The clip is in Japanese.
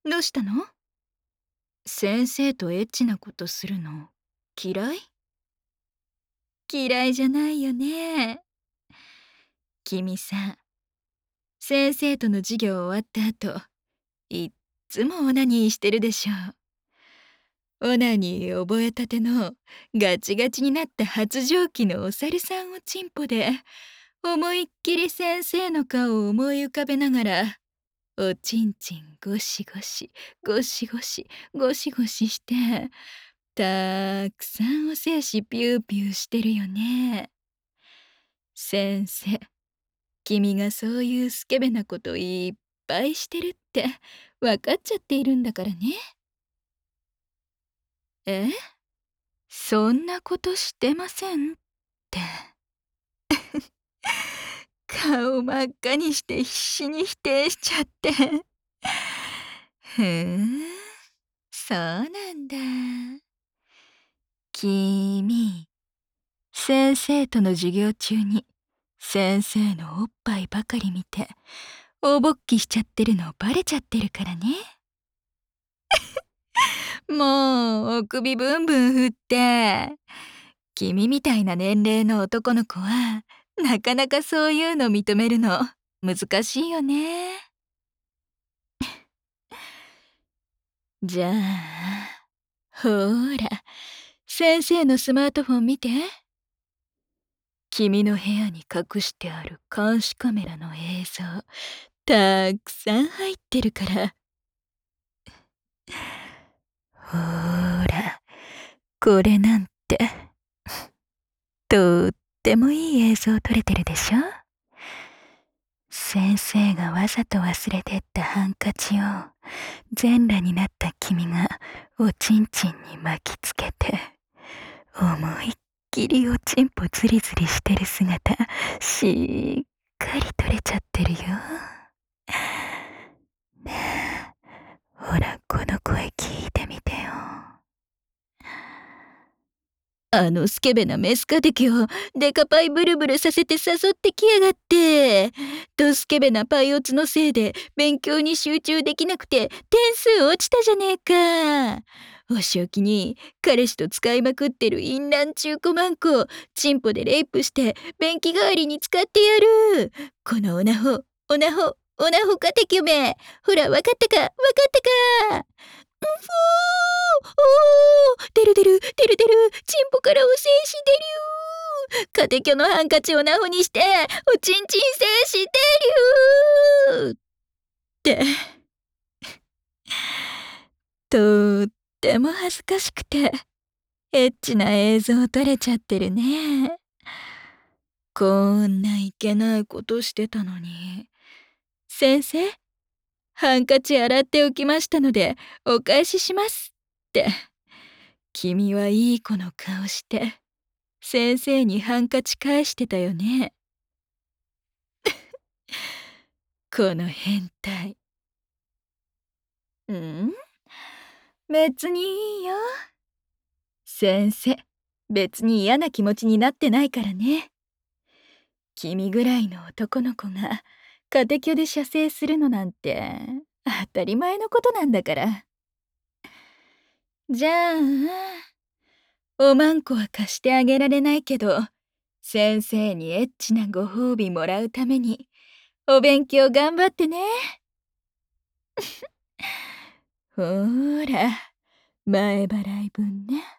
どうしたの？先生とエッチなことするの嫌い？嫌いじゃないよね。君さ、先生との授業終わった後、いっつもオナニーしてるでしょ。オナニー覚えたてのガチガチになった発情期のお猿さんをチンポで、思いっきり先生の顔を思い浮かべながら、おちんちんゴシゴシ、ゴシゴシ、ゴシゴシして、たくさんお精子ピューピューしてるよね。先生、君がそういうスケベなこといっぱいしてるって分かっちゃっているんだからね。え？そんなことしてませんって。顔真っ赤にして必死に否定しちゃって。ふーん、そうなんだ。君、先生との授業中に先生のおっぱいばかり見て大勃起しちゃってるのバレちゃってるからね。もうお首ブンブン振って。君みたいな年齢の男の子はなかなかそういうの認めるの難しいよね。じゃあ、ほーら、先生のスマートフォン見て。君の部屋に隠してある監視カメラの映像たくさん入ってるから。ほーら、これなんてとってもいい映像撮れてるでしょ。先生がわざと忘れてったハンカチを全裸になった君がおちんちんに巻きつけて思いっきりおちんぽズリズリしてる姿しっかり撮れちゃってるよ。ねえ、ほらこの声聞いてみてよ。あのスケベなメスカテキをデカパイブルブルさせて誘ってきやがって。ドスケベなパイオツのせいで勉強に集中できなくて点数落ちたじゃねえか。お仕置きに彼氏と使いまくってる淫乱中古マンコチンポでレイプして便器代わりに使ってやる。このオナホオナホオナホカテキョめ。ほらわかったかわかったか。ふおー、出る出る出る出る、チンポからお精子出るー。カテキョのハンカチをナホにしておちんちん精子出るーって。とっても恥ずかしくてエッチな映像撮れちゃってるね。こんないけないことしてたのに。先生、ハンカチ洗っておきましたのでお返ししますって。君はいい子の顔して先生にハンカチ返してたよね。この変態。ん？別にいいよ。先生、別に嫌な気持ちになってないからね。君ぐらいの男の子がカテキョで射精するのなんて当たり前のことなんだから。じゃあ、おまんこは貸してあげられないけど、先生にエッチなご褒美もらうためにお勉強頑張ってね。ほーら、前払い分ね。